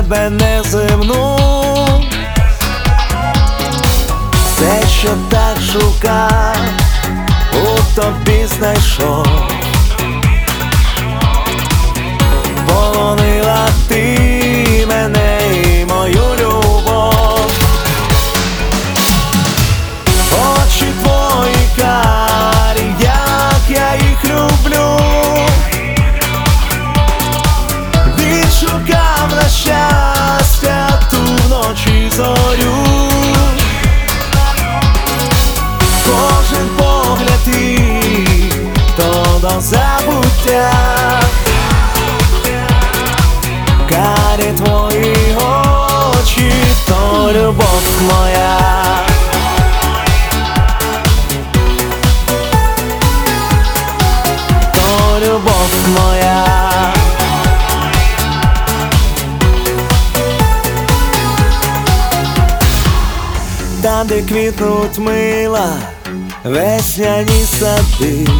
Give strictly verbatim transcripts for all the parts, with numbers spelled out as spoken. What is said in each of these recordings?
тебе неземну, все, що так шукав, у тобі знайшов. Полонила ти мене і мою любов. Очі твої карі, як я їх люблю. Відшукав на щастя ту вночі зорю. Кожен погляд твій то до забуття. Карі твої очі, то любов моя. То любов моя. Там, де квітнуть мила весняні сади,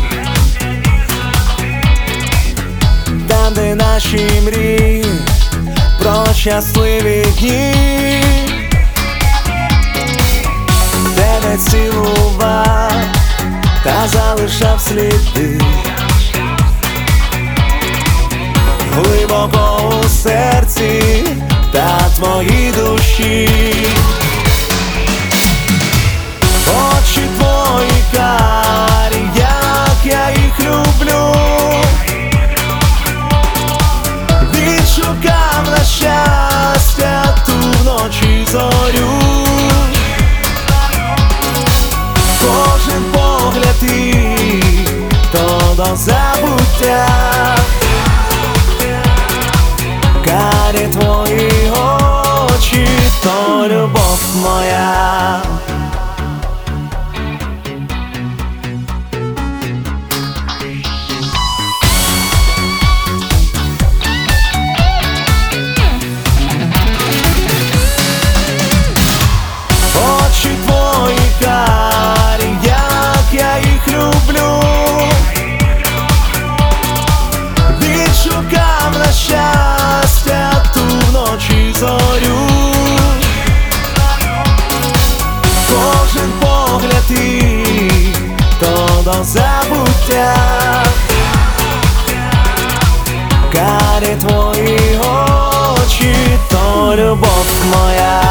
там, де наші мрії про щасливі дні, тебе цілував та залишав сліди глибоко у серці та твоїй душі. Очі твої карі, як я їх люблю. Відшукав на щастя ту вночі зорю. Кожен погляд твій то до забуття. Карі твої очі, то любов моя. Очі твої карі, як я їх люблю. Відшукав на щастя ту вночі зорю. Кожен погляд твій то до забуття. Карі твої очі, то любов моя.